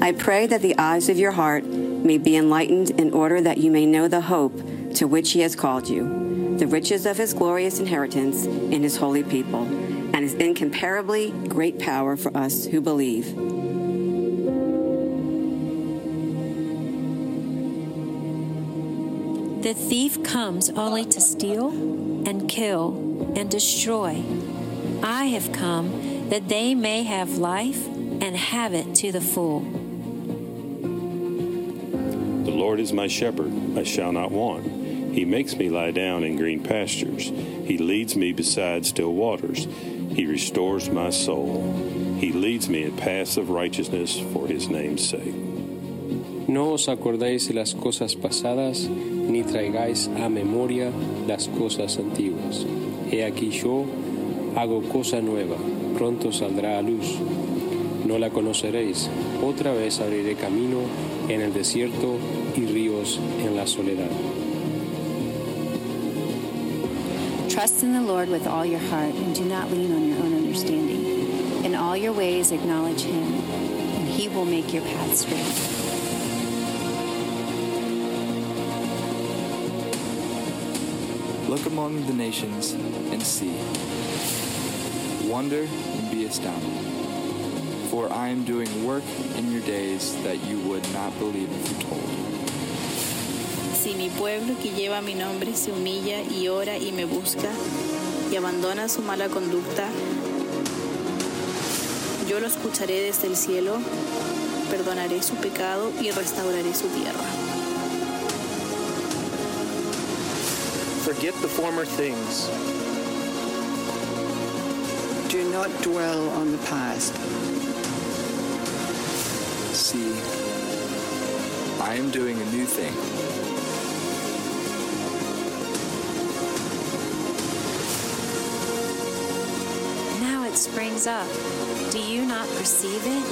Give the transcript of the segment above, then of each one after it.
I pray that the eyes of your heart may be enlightened in order that you may know the hope to which he has called you, the riches of his glorious inheritance in his holy people, and his incomparably great power for us who believe. The thief comes only to steal and kill and destroy. I have come that they may have life and have it to the full. The Lord is my shepherd, I shall not want. He makes me lie down in green pastures. He leads me beside still waters. He restores my soul. He leads me in paths of righteousness for his name's sake. No os acordéis de las cosas pasadas, ni traigáis a memoria las cosas antiguas. He aquí yo hago cosa nueva, pronto saldrá a luz. No la conoceréis. Otra vez abriré camino en el desierto y ríos en la soledad. Trust in the Lord with all your heart and do not lean on your own understanding. In all your ways acknowledge him, and he will make your path straight. Look among the nations and see. Wonder and be astounded. For I am doing work in your days that you would not believe if you told. Si mi pueblo que lleva mi nombre se humilla y ora y me busca y abandona su mala conducta, yo lo escucharé desde el cielo, perdonaré su pecado y restauraré su tierra. Forget the former things. Do not dwell on the past. See, I am doing a new thing. Now it springs up. Do you not perceive it?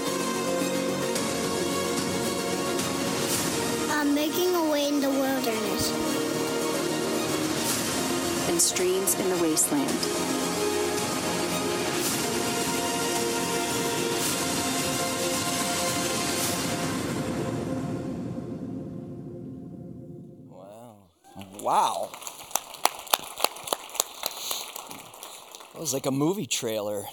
I'm making a way in the wilderness and streams in the wasteland. Wow. That was like a movie trailer.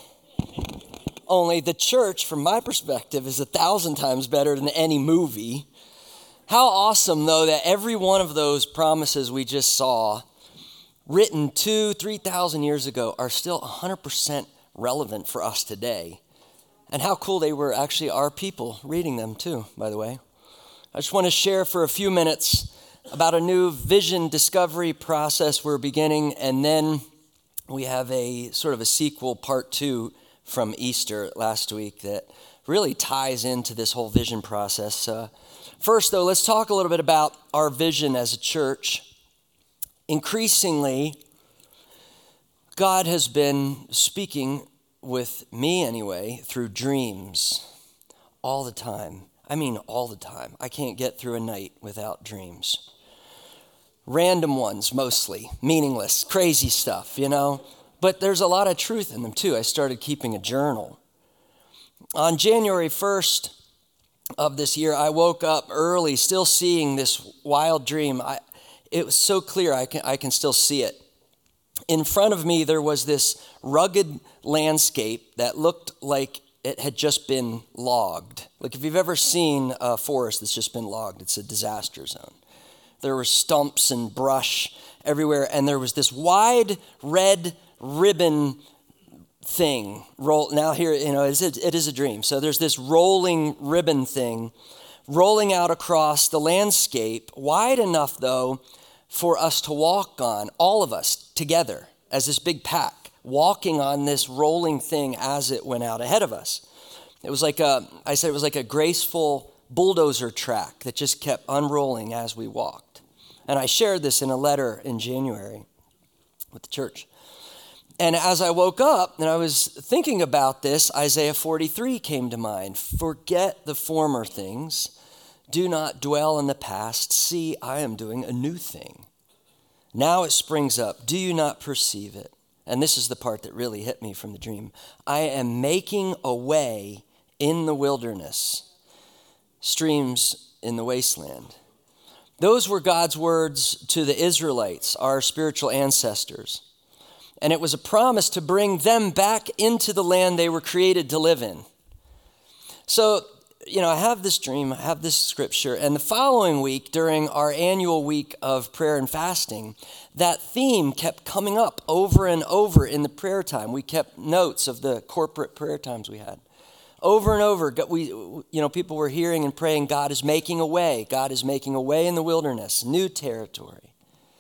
Only the church, from my perspective, is 1,000 times better than any movie. How awesome, though, that every one of those promises we just saw, written 2,000-3,000 years ago, are still 100% relevant for us today. And how cool they were actually our people reading them, too, by the way. I just want to share for a few minutes about a new vision discovery process we're beginning, and then we have a sort of a sequel, part 2 from Easter last week that really ties into this whole vision process. First, though, let's talk a little bit about our vision as a church. Increasingly, God has been speaking with me anyway through dreams all the time. I mean all the time. I can't get through a night without dreams. Random ones, mostly, meaningless, crazy stuff, you know. But there's a lot of truth in them, too. I started keeping a journal. On January 1st of this year, I woke up early, still seeing this wild dream. It was so clear, I can still see it. In front of me, there was this rugged landscape that looked like it had just been logged. Like if you've ever seen a forest that's just been logged, it's a disaster zone. There were stumps and brush everywhere, and there was this wide red ribbon thing. Now here, you know, it is a dream. So there's this rolling ribbon thing rolling out across the landscape, wide enough, though, for us to walk on, all of us together as this big pack, walking on this rolling thing as it went out ahead of us. It was like it was like a graceful bulldozer track that just kept unrolling as we walked. And I shared this in a letter in January with the church. And as I woke up and I was thinking about this, Isaiah 43 came to mind. Forget the former things. Do not dwell in the past. See, I am doing a new thing. Now it springs up. Do you not perceive it? And this is the part that really hit me from the dream. I am making a way in the wilderness streams in the wasteland. Those were God's words to the Israelites, our spiritual ancestors. And it was a promise to bring them back into the land they were created to live in. So, I have this dream, I have this scripture, and the following week, during our annual week of prayer and fasting, that theme kept coming up over and over in the prayer time. We kept notes of the corporate prayer times we had. Over and over, people were hearing and praying, God is making a way. God is making a way in the wilderness, new territory.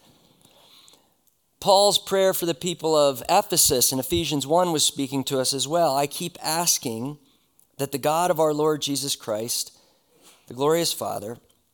Paul's prayer for the people of Ephesus in Ephesians 1 was speaking to us as well. I keep asking that the God of our Lord Jesus Christ, the glorious Father,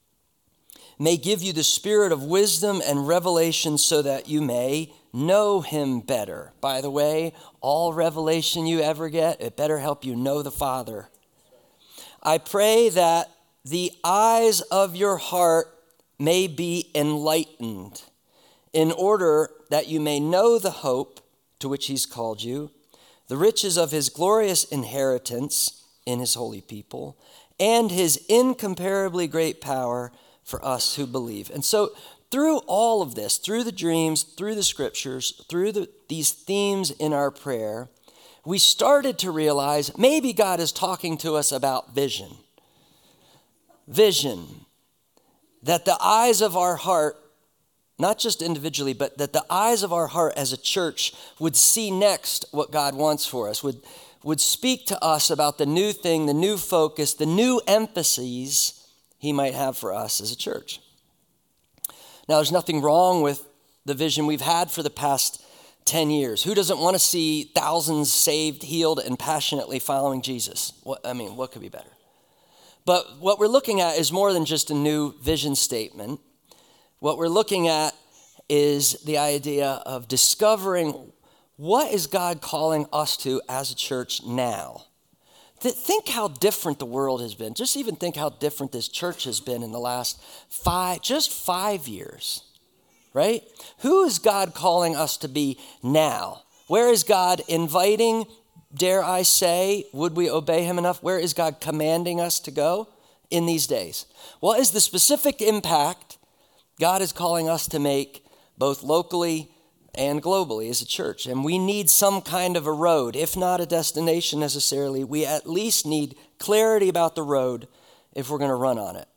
may give you the spirit of wisdom and revelation so that you may know him better. By the way, all revelation you ever get, it better help you know the Father. I pray that the eyes of your heart may be enlightened in order that you may know the hope to which he's called you, the riches of his glorious inheritance in his holy people, and his incomparably great power for us who believe. And so through all of this, through the dreams, through the scriptures, through these themes in our prayer, we started to realize maybe God is talking to us about vision. Vision. That the eyes of our heart, not just individually, but that the eyes of our heart as a church would see next what God wants for us, would speak to us about the new thing, the new focus, the new emphases he might have for us as a church. Now, there's nothing wrong with the vision we've had for the past 10 years. Who doesn't want to see thousands saved, healed, and passionately following Jesus? What could be better? But what we're looking at is more than just a new vision statement. What we're looking at is the idea of discovering what is God calling us to as a church now. Think how different the world has been. Just even think how different this church has been in the last 5 years, right? Who is God calling us to be now? Where is God inviting, dare I say, would we obey him enough? Where is God commanding us to go in these days? What is the specific impact God is calling us to make both locally and globally as a church? And we need some kind of a road, if not a destination necessarily. We at least need clarity about the road if we're going to run on it.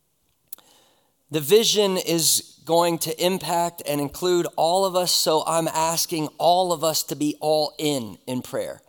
The vision is going to impact and include all of us, so I'm asking all of us to be all in prayer.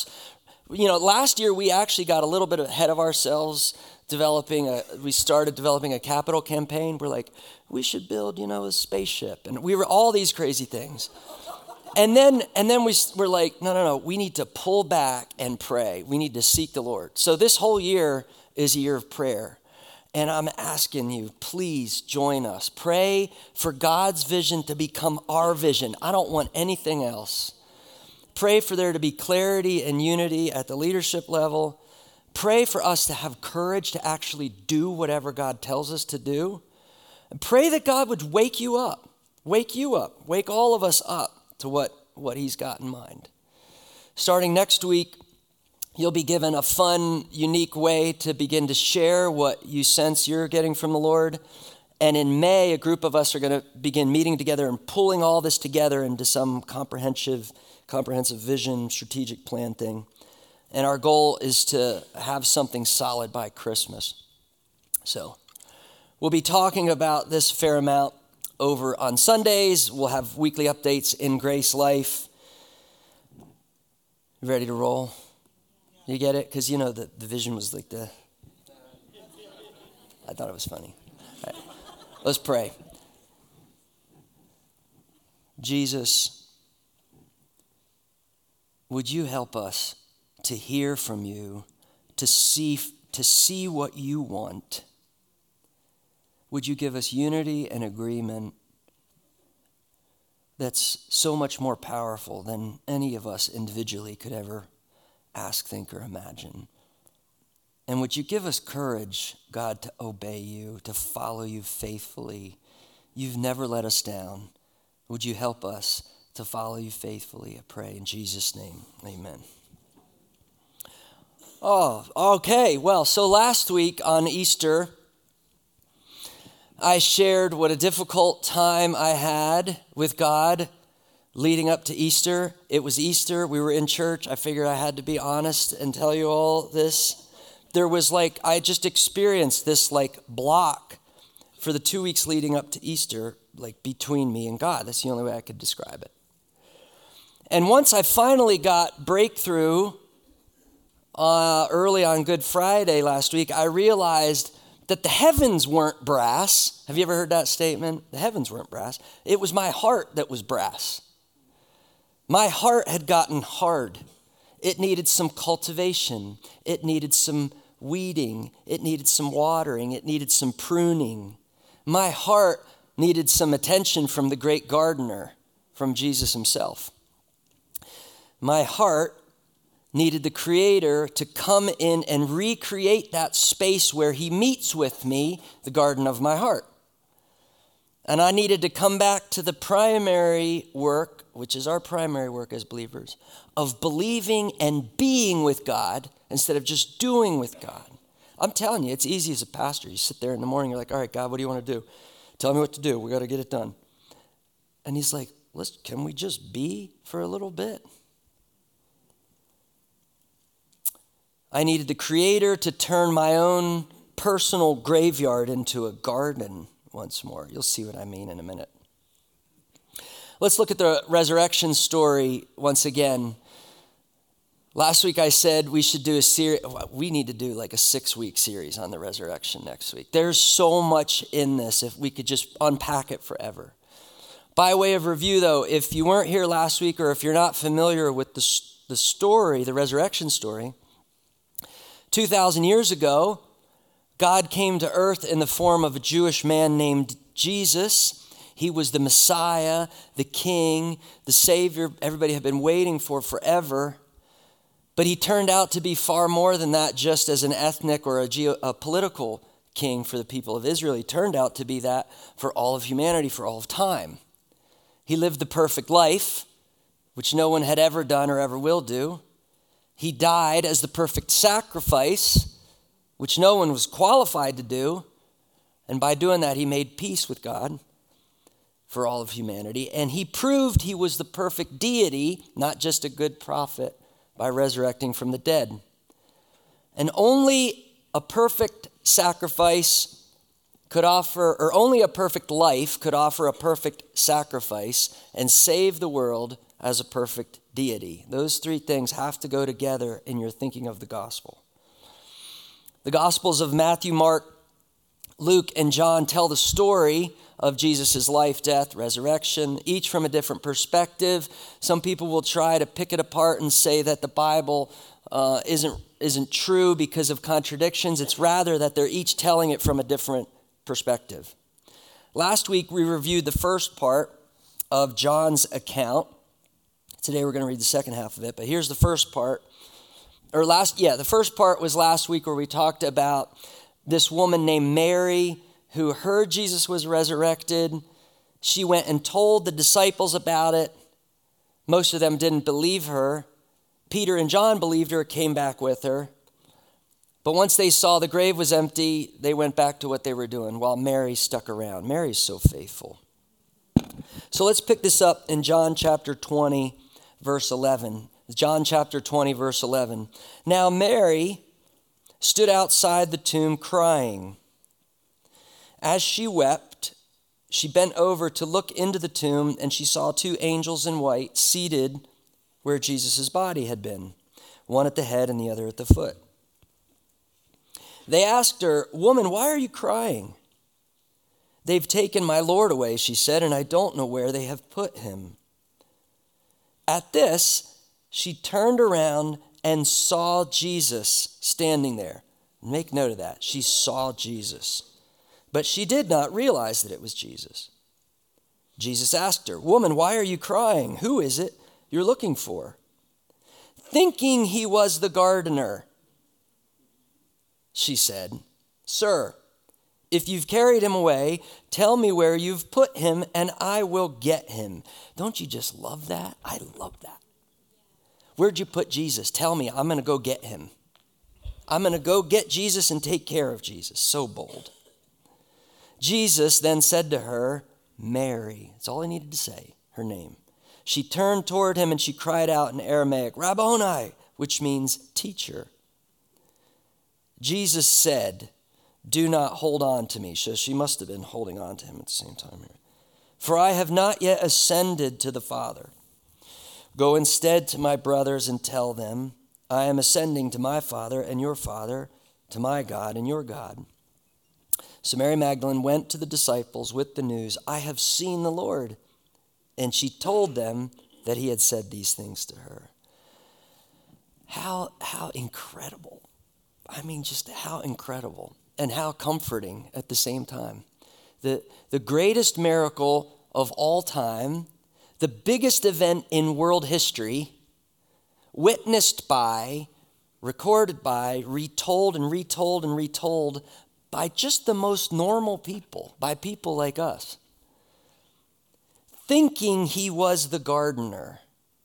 Last year we actually got a little bit ahead of ourselves we started developing a capital campaign. We're like, we should build, a spaceship. And we were all these crazy things. And then we're like, no, we need to pull back and pray. We need to seek the Lord. So this whole year is a year of prayer. And I'm asking you, please join us. Pray for God's vision to become our vision. I don't want anything else. Pray for there to be clarity and unity at the leadership level. Pray for us to have courage to actually do whatever God tells us to do. And pray that God would wake you up, wake all of us up to what he's got in mind. Starting next week, you'll be given a fun, unique way to begin to share what you sense you're getting from the Lord. And in May, a group of us are going to begin meeting together and pulling all this together into some comprehensive vision, strategic plan thing. And our goal is to have something solid by Christmas. So we'll be talking about this a fair amount over on Sundays. We'll have weekly updates in Grace Life. You ready to roll? You get it? Because the vision was like I thought it was funny. All right. Let's pray. Jesus, would you help us to hear from you, to see what you want? Would you give us unity and agreement that's so much more powerful than any of us individually could ever ask, think, or imagine? And would you give us courage, God, to obey you, to follow you faithfully? You've never let us down. Would you help us to follow you faithfully? I pray in Jesus' name, amen. Oh, okay. Well, so last week on Easter, I shared what a difficult time I had with God leading up to Easter. It was Easter. We were in church. I figured I had to be honest and tell you all this. There was I just experienced this block for the 2 weeks leading up to Easter, between me and God. That's the only way I could describe it. And once I finally got breakthrough early on Good Friday last week, I realized that the heavens weren't brass. Have you ever heard that statement? The heavens weren't brass. It was my heart that was brass. My heart had gotten hard. It needed some cultivation. It needed some weeding. It needed some watering. It needed some pruning. My heart needed some attention from the great gardener, from Jesus himself. My heart needed the Creator to come in and recreate that space where he meets with me, the garden of my heart. And I needed to come back to the primary work, which is our primary work as believers, of believing and being with God instead of just doing with God. I'm telling you, it's easy as a pastor. You sit there in the morning, you're like, all right, God, what do you want to do? Tell me what to do. We got to get it done. And he's like, can we just be for a little bit? I needed the Creator to turn my own personal graveyard into a garden once more. You'll see what I mean in a minute. Let's look at the resurrection story once again. Last week I said we should do a series. We need to do a 6-week series on the resurrection next week. There's so much in this if we could just unpack it forever. By way of review though, if you weren't here last week or if you're not familiar with the story, the resurrection story, 2,000 years ago, God came to earth in the form of a Jewish man named Jesus. He was the Messiah, the King, the Savior everybody had been waiting for forever. But he turned out to be far more than that, just as an ethnic or a political king for the people of Israel. He turned out to be that for all of humanity, for all of time. He lived the perfect life, which no one had ever done or ever will do. He died as the perfect sacrifice, which no one was qualified to do. And by doing that, he made peace with God for all of humanity. And he proved he was the perfect deity, not just a good prophet, by resurrecting from the dead. And only a perfect sacrifice could offer, or only a perfect life could offer a perfect sacrifice and save the world as a perfect deity. Those three things have to go together in your thinking of the gospel. The Gospels of Matthew, Mark, Luke, and John tell the story of Jesus' life, death, resurrection, each from a different perspective. Some people will try to pick it apart and say that the Bible isn't true because of contradictions. It's rather that they're each telling it from a different perspective. Last week, we reviewed the first part of John's account. Today, we're going to read the second half of it, but here's the first part. The first part was last week where we talked about this woman named Mary who heard Jesus was resurrected. She went and told the disciples about it. Most of them didn't believe her. Peter and John believed her, came back with her. But once they saw the grave was empty, they went back to what they were doing while Mary stuck around. Mary's so faithful. So let's pick this up in John chapter 20, verse 11. John chapter 20, verse 11. Now Mary stood outside the tomb crying. As she wept, she bent over to look into the tomb, and she saw two angels in white seated where Jesus' body had been, one at the head and the other at the foot. They asked her, "Woman, why are you crying?" "They've taken my Lord away," she said, "and I don't know where they have put him." At this, she turned around and saw Jesus standing there. Make note of that. She saw Jesus. But she did not realize that it was Jesus. Jesus asked her, "Woman, why are you crying? Who is it you're looking for?" Thinking he was the gardener, she said, "Sir, if you've carried him away, tell me where you've put him and I will get him." Don't you just love that? I love that. Where'd you put Jesus? Tell me, I'm going to go get him. I'm going to go get Jesus and take care of Jesus. So bold. Jesus then said to her, Mary. That's all he needed to say, her name. She turned toward him and she cried out in Aramaic, Rabboni, which means teacher. Jesus said, do not hold on to me. So she must have been holding on to him at the same time here. For I have not yet ascended to the Father. Go instead to my brothers and tell them, I am ascending to my Father and your Father, to my God and your God. So Mary Magdalene went to the disciples with the news, I have seen the Lord. And she told them that he had said these things to her. How incredible. I mean, just how incredible and how comforting at the same time. The greatest miracle of all time, the biggest event in world history, witnessed by, recorded by, retold and retold and retold by just the most normal people, by people like us. Thinking he was the gardener.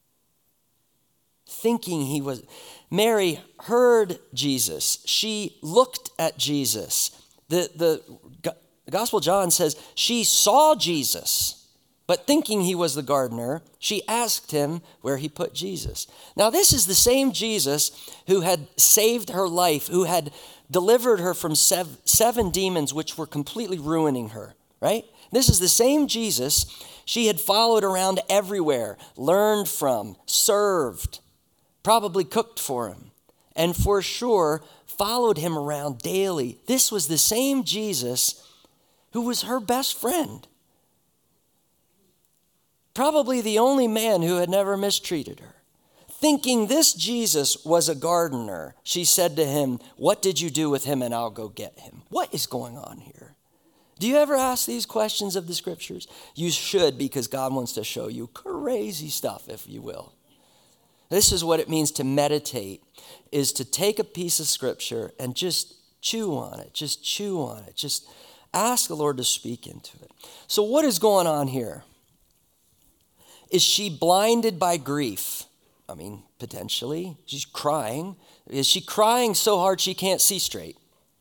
Thinking he was. Mary heard Jesus. She looked at Jesus. The Gospel of John says she saw Jesus, but thinking he was the gardener, she asked him where he put Jesus. Now, this is the same Jesus who had saved her life, who had delivered her from seven demons which were completely ruining her, right? This is the same Jesus she had followed around everywhere, learned from, served, probably cooked for him, and for sure followed him around daily. This was the same Jesus who was her best friend. Probably the only man who had never mistreated her. Thinking this Jesus was a gardener, she said to him, what did you do with him and I'll go get him? What is going on here? Do you ever ask these questions of the scriptures? You should, because God wants to show you crazy stuff, if you will. This is what it means to meditate, is to take a piece of scripture and just chew on it, just ask the Lord to speak into it. So what is going on here? Is she blinded by grief? I mean, potentially. She's crying. Is she crying so hard she can't see straight?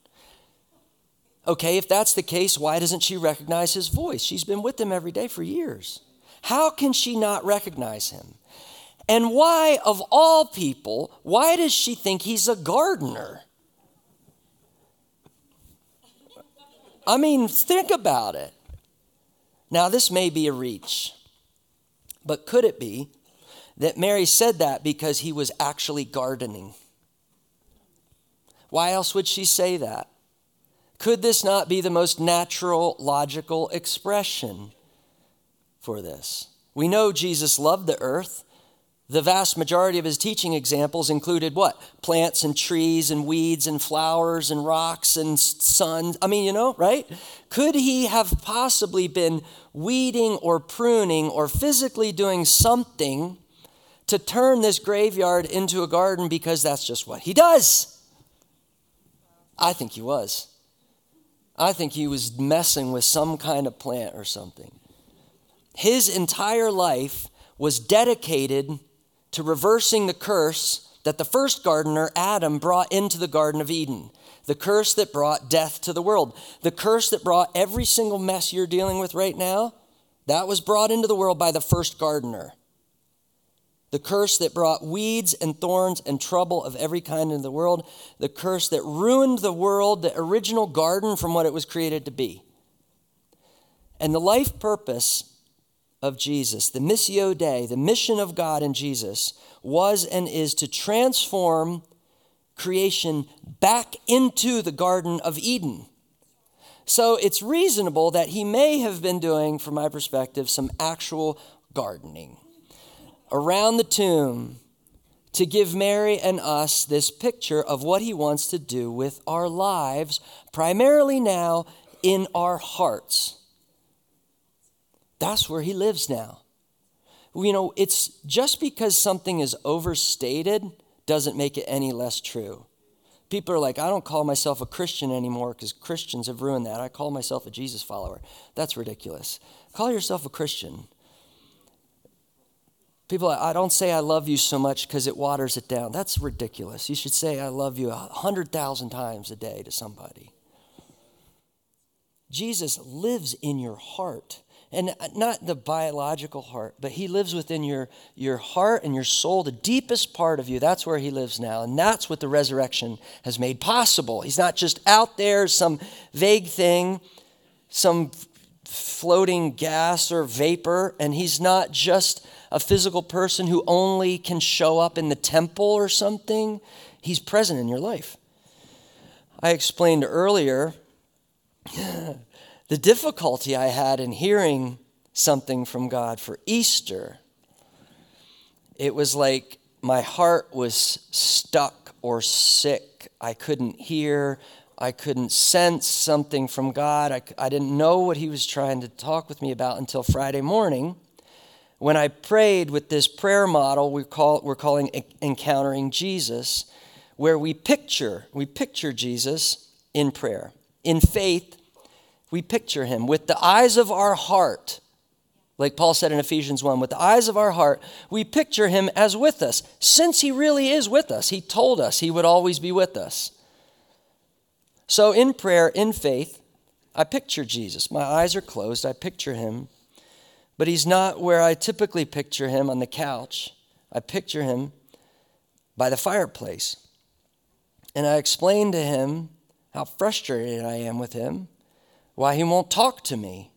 Okay, if that's the case, why doesn't she recognize his voice? She's been with him every day for years. How can she not recognize him? And why, of all people, why does she think he's a gardener? I mean, think about it. Now, this may be a reach, but could it be that Mary said that because he was actually gardening? Why else would she say that? Could this not be the most natural, logical expression for this? We know Jesus loved the earth. The vast majority of his teaching examples included what? Plants and trees and weeds and flowers and rocks and sun. I mean, right? Could he have possibly been weeding or pruning or physically doing something to turn this graveyard into a garden because that's just what he does? I think he was. I think he was messing with some kind of plant or something. His entire life was dedicated to reversing the curse that the first gardener, Adam, brought into the Garden of Eden. The curse that brought death to the world. The curse that brought every single mess you're dealing with right now, that was brought into the world by the first gardener. The curse that brought weeds and thorns and trouble of every kind into the world. The curse that ruined the world, the original garden from what it was created to be. And the life purpose of Jesus, the Missio Dei, the mission of God in Jesus, was and is to transform creation back into the Garden of Eden. So it's reasonable that he may have been doing, from my perspective, some actual gardening around the tomb to give Mary and us this picture of what he wants to do with our lives, primarily now in our hearts. That's where he lives now. It's just because something is overstated doesn't make it any less true. People are like, I don't call myself a Christian anymore because Christians have ruined that. I call myself a Jesus follower. That's ridiculous. Call yourself a Christian. People, I don't say I love you so much because it waters it down. That's ridiculous. You should say I love you 100,000 times a day to somebody. Jesus lives in your heart. And not the biological heart, but he lives within your heart and your soul, the deepest part of you. That's where he lives now. And that's what the resurrection has made possible. He's not just out there, some vague thing, some floating gas or vapor. And he's not just a physical person who only can show up in the temple or something. He's present in your life. I explained earlier the difficulty I had in hearing something from God for Easter. It was like my heart was stuck or sick. I couldn't hear. I couldn't sense something from God. I didn't know what he was trying to talk with me about until Friday morning when I prayed with this prayer model we're calling Encountering Jesus, where we picture Jesus in prayer. In faith, we picture him with the eyes of our heart. Like Paul said in Ephesians 1, with the eyes of our heart, we picture him as with us. Since he really is with us, he told us he would always be with us. So in prayer, in faith, I picture Jesus. My eyes are closed. I picture him. But he's not where I typically picture him on the couch. I picture him by the fireplace. And I explain to him how frustrated I am with him, why he won't talk to me.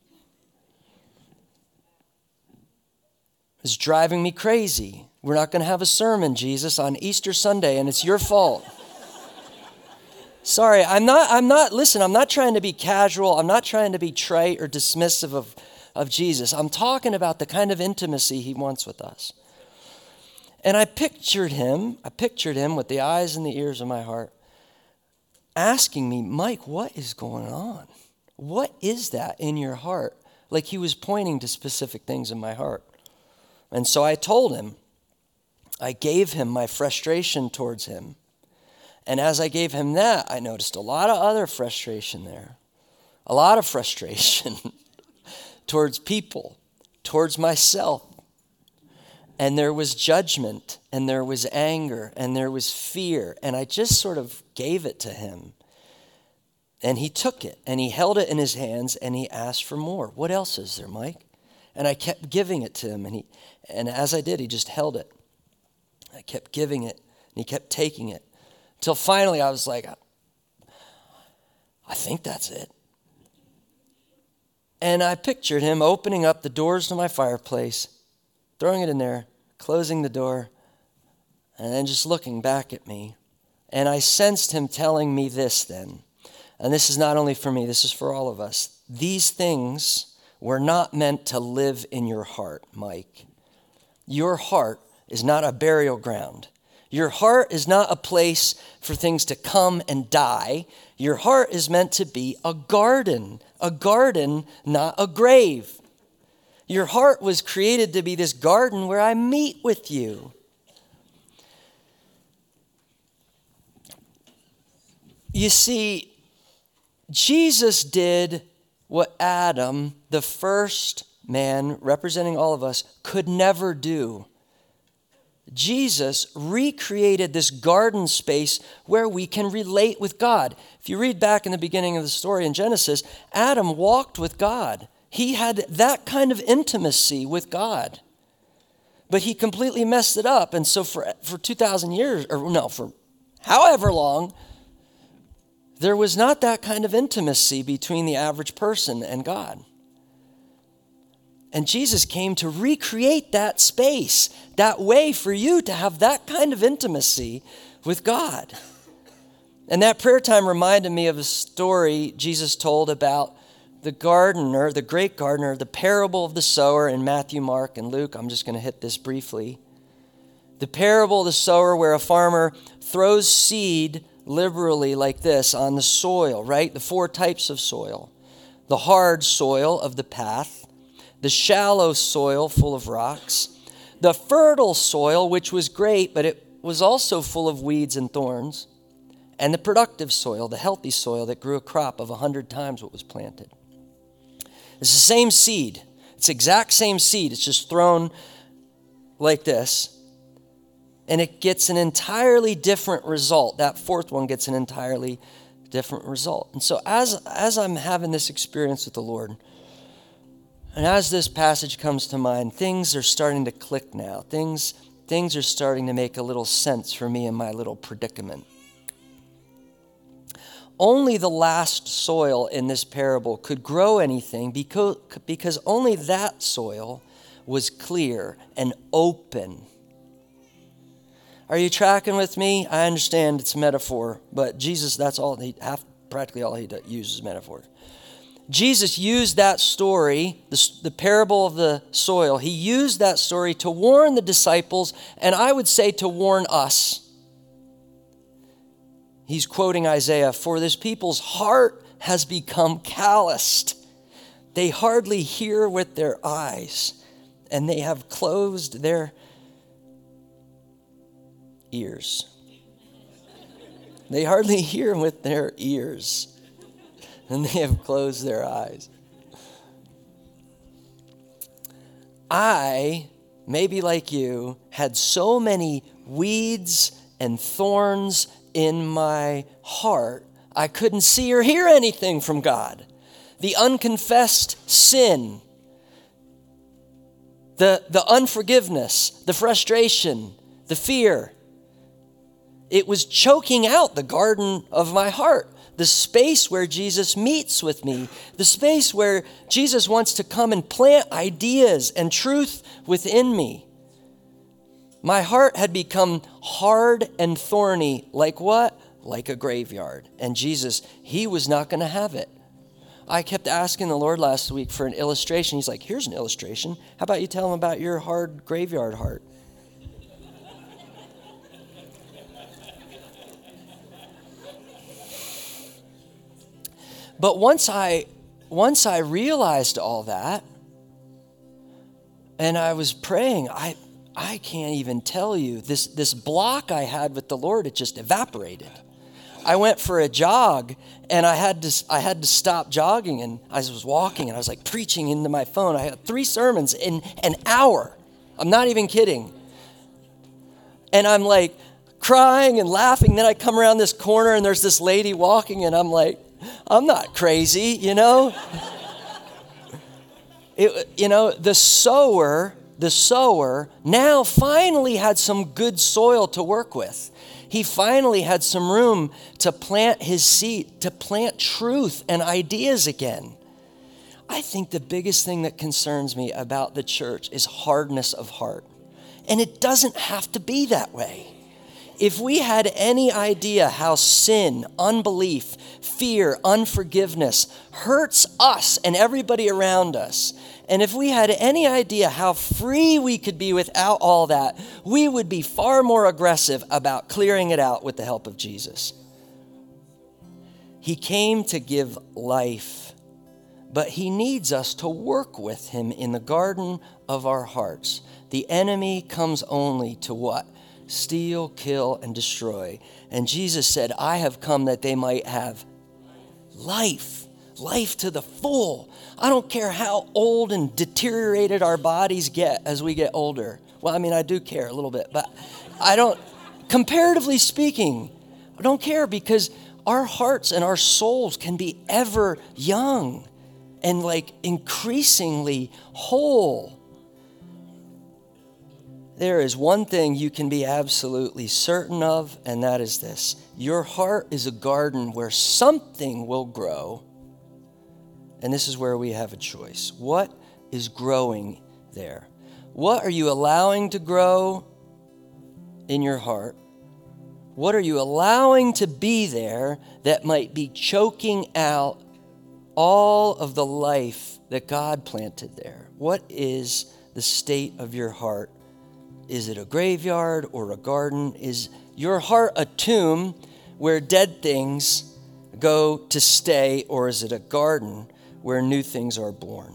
It's driving me crazy. We're not going to have a sermon, Jesus, on Easter Sunday, and it's your fault. Sorry, I'm not trying to be casual. I'm not trying to be trite or dismissive of Jesus. I'm talking about the kind of intimacy he wants with us. And I pictured him with the eyes and the ears of my heart, asking me, Mike, what is going on? What is that in your heart? Like he was pointing to specific things in my heart. And so I told him, I gave him my frustration towards him. And as I gave him that, I noticed a lot of other frustration there. A lot of frustration towards people, towards myself. And there was judgment, and there was anger, and there was fear. And I just sort of gave it to him. And he took it, and he held it in his hands, and he asked for more. What else is there, Mike? And I kept giving it to him, and as I did, he just held it. I kept giving it, and he kept taking it. Until finally I was like, I think that's it. And I pictured him opening up the doors to my fireplace, throwing it in there, closing the door, and then just looking back at me. And I sensed him telling me this then. And this is not only for me, this is for all of us. These things were not meant to live in your heart, Mike. Your heart is not a burial ground. Your heart is not a place for things to come and die. Your heart is meant to be a garden, not a grave. Your heart was created to be this garden where I meet with you. You see, Jesus did what Adam, the first man representing all of us, could never do. Jesus recreated this garden space where we can relate with God. If you read back in the beginning of the story in Genesis, Adam walked with God. He had that kind of intimacy with God. But he completely messed it up. And so for 2,000 years, for however long, there was not that kind of intimacy between the average person and God. And Jesus came to recreate that space, that way for you to have that kind of intimacy with God. And that prayer time reminded me of a story Jesus told about the gardener, the great gardener, the parable of the sower in Matthew, Mark, and Luke. I'm just going to hit this briefly. The parable of the sower, where a farmer throws seed liberally like this on the soil, right? The 4 types of soil. The hard soil of the path, the shallow soil full of rocks, the fertile soil, which was great, but it was also full of weeds and thorns, and the productive soil, the healthy soil that grew a crop of 100 times what was planted. It's the same seed. It's the exact same seed. It's just thrown like this, and it gets an entirely different result. That fourth one gets an entirely different result. And so as I'm having this experience with the Lord, and as this passage comes to mind, things are starting to click now. Things are starting to make a little sense for me in my little predicament. Only the last soil in this parable could grow anything because only that soil was clear and open. Are you tracking with me? I understand it's a metaphor, but Jesus, practically all he uses metaphors. Jesus used that story, the parable of the soil, he used that story to warn the disciples, and I would say to warn us. He's quoting Isaiah, "For this people's heart has become calloused. They hardly hear with their eyes, and they have closed their ears." They hardly hear with their ears, and they have closed their eyes. I, maybe like you, had so many weeds and thorns in my heart, I couldn't see or hear anything from God. The unconfessed sin, the unforgiveness, the frustration, the fear, it was choking out the garden of my heart, the space where Jesus meets with me, the space where Jesus wants to come and plant ideas and truth within me. My heart had become hard and thorny, like what? Like a graveyard. And Jesus, he was not going to have it. I kept asking the Lord last week for an illustration. He's like, here's an illustration. How about you tell him about your hard graveyard heart? But once I realized all that, and I was praying, I can't even tell you, this block I had with the Lord, it just evaporated. I went for a jog, and I had to stop jogging, and I was walking, and I was like preaching into my phone. I had 3 sermons in an hour. I'm not even kidding. And I'm like crying and laughing. Then I come around this corner, and there's this lady walking, and I'm like, I'm not crazy, you know? The sower now finally had some good soil to work with. He finally had some room to plant his seed, to plant truth and ideas again. I think the biggest thing that concerns me about the church is hardness of heart. And it doesn't have to be that way. If we had any idea how sin, unbelief, fear, unforgiveness hurts us and everybody around us, and if we had any idea how free we could be without all that, we would be far more aggressive about clearing it out with the help of Jesus. He came to give life, but he needs us to work with him in the garden of our hearts. The enemy comes only to what? Steal, kill, and destroy. And Jesus said, I have come that they might have life to the full. I don't care how old and deteriorated our bodies get as we get older. Well, I mean, I do care a little bit, but I don't, comparatively speaking, I don't care, because our hearts and our souls can be ever young and like increasingly whole. There is one thing you can be absolutely certain of, and that is this. Your heart is a garden where something will grow. And this is where we have a choice. What is growing there? What are you allowing to grow in your heart? What are you allowing to be there that might be choking out all of the life that God planted there? What is the state of your heart? Is it a graveyard or a garden? Is your heart a tomb where dead things go to stay, or is it a garden where new things are born?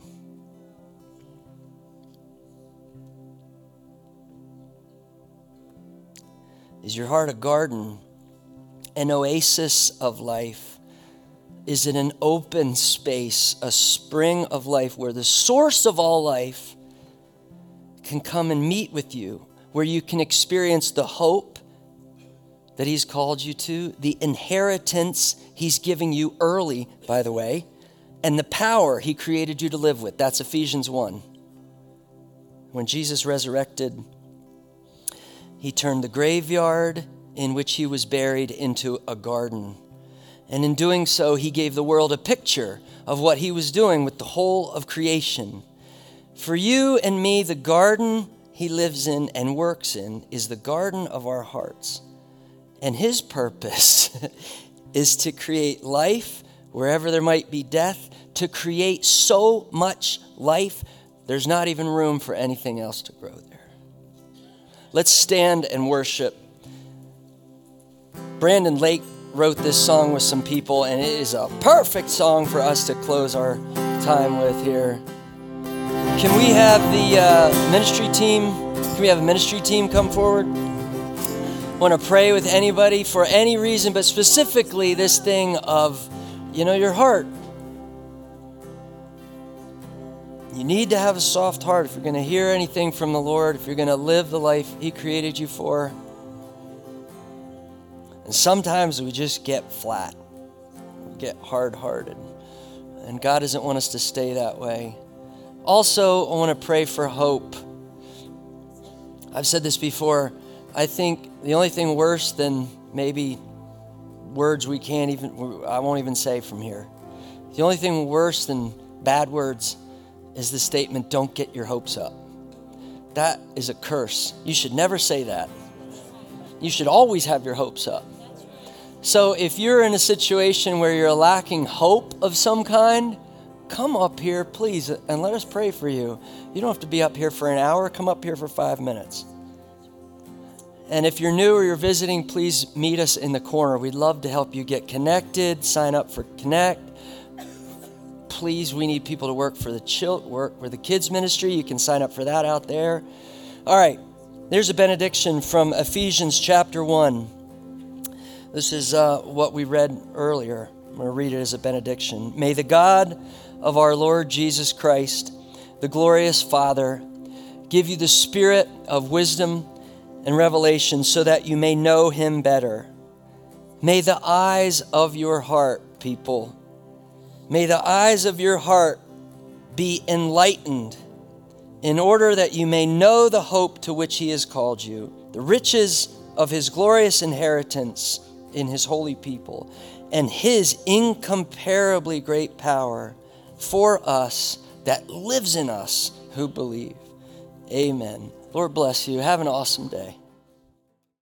Is your heart a garden, an oasis of life? Is it an open space, a spring of life where the source of all life can come and meet with you, where you can experience the hope that he's called you to, the inheritance he's giving you early, by the way, and the power he created you to live with. That's Ephesians 1. When Jesus resurrected, he turned the graveyard in which he was buried into a garden. And in doing so, he gave the world a picture of what he was doing with the whole of creation. For you and me, the garden he lives in and works in is the garden of our hearts. And his purpose is to create life wherever there might be death, to create so much life, there's not even room for anything else to grow there. Let's stand and worship. Brandon Lake wrote this song with some people, and it is a perfect song for us to close our time with here. Can we have the ministry team? Can we have a ministry team come forward? I want to pray with anybody for any reason, but specifically this thing of, your heart. You need to have a soft heart if you're going to hear anything from the Lord, if you're going to live the life he created you for. And sometimes we just get flat, we get hard-hearted, and God doesn't want us to stay that way. Also, I want to pray for hope. I've said this before. I think the only thing worse than maybe words I won't even say from here. The only thing worse than bad words is the statement, don't get your hopes up. That is a curse. You should never say that. You should always have your hopes up. So if you're in a situation where you're lacking hope of some kind, come up here, please, and let us pray for you. You don't have to be up here for an hour. Come up here for 5 minutes. And if you're new or you're visiting, please meet us in the corner. We'd love to help you get connected, sign up for Connect. Please, we need people to work for the kids ministry. You can sign up for that out there. All right, there's a benediction from Ephesians chapter 1. This is what we read earlier. I'm going to read it as a benediction. May the God of our Lord Jesus Christ, the glorious Father, give you the spirit of wisdom and revelation so that you may know him better. May the eyes of your heart, people, may the eyes of your heart be enlightened in order that you may know the hope to which he has called you, the riches of his glorious inheritance in his holy people, and his incomparably great power for us that lives in us who believe. Amen. Lord bless you. Have an awesome day.